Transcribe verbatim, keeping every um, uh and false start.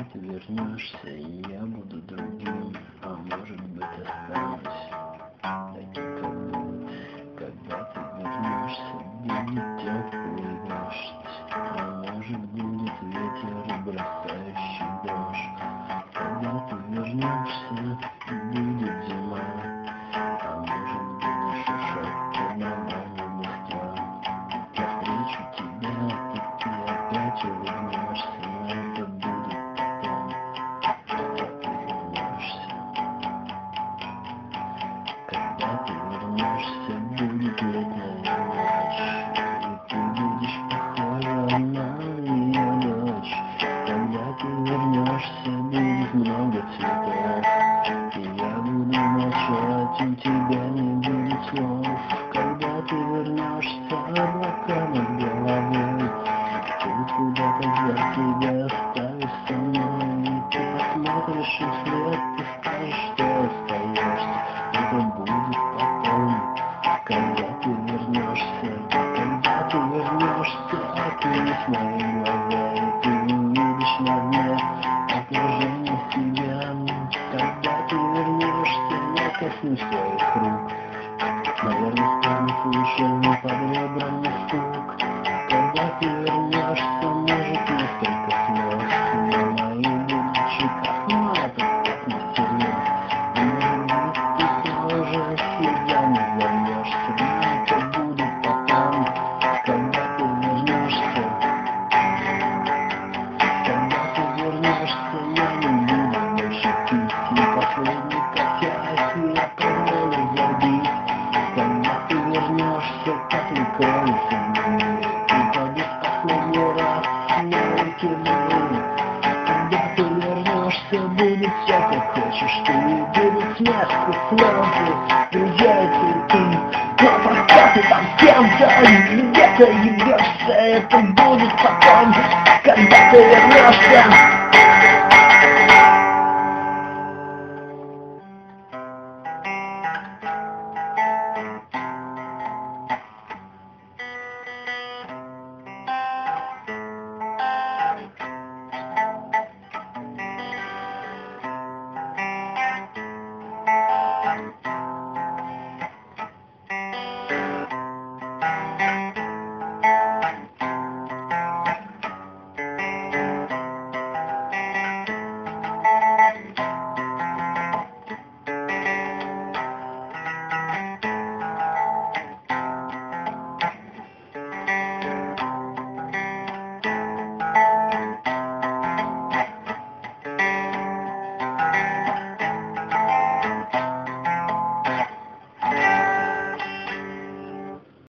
ты вернешься, и я буду другим, а может быть останусь таким, как был. Когда ты вернешься, будет теплый дождь, а может будет ветер, бросающий дрожь. Когда ты вернешься, будет зима, а может будешь ушать на волнах тьма. Навстречу тебя, и ты опять улыбнешься, но это будет потом, когда ты вернешься. Когда ты вернешься, будет летняя ночь, и ты будешь похожа на ее дочь. Когда ты вернешься, будет много цветов, и я буду молчать, у тебя не будет слов. Когда ты вернешься, облака над головой, тут куда-то за тебя оставишь со мной, и ты посмотришь им вслед, ты скажешь, что остаешься. Это будет потом, когда ты вернешься. Когда ты вернешься, окунись в мои глаза, и ты увидишь на дне отражение себя. Когда ты вернешься, я коснусь твоих рук, наверное, станет лучше, но под ребрами стук. Когда ты вернешься, может, несколько слез на моих будут щеках, но это так не серьез. Уже слезами зальешься, но это будет потом, когда ты вернешься. Когда ты вернешься, я не буду больше пить, и последний котясь я позволю забить. Когда ты вернешься, как не кроется мне, и побег последний раз на руки мои. Когда ты вернешься, будет все как хочешь ты, будет смех и слезы, друзья и цветы. Но пока ты там с кем-то и где-то ебешься, это будет потом, когда ты вернешься.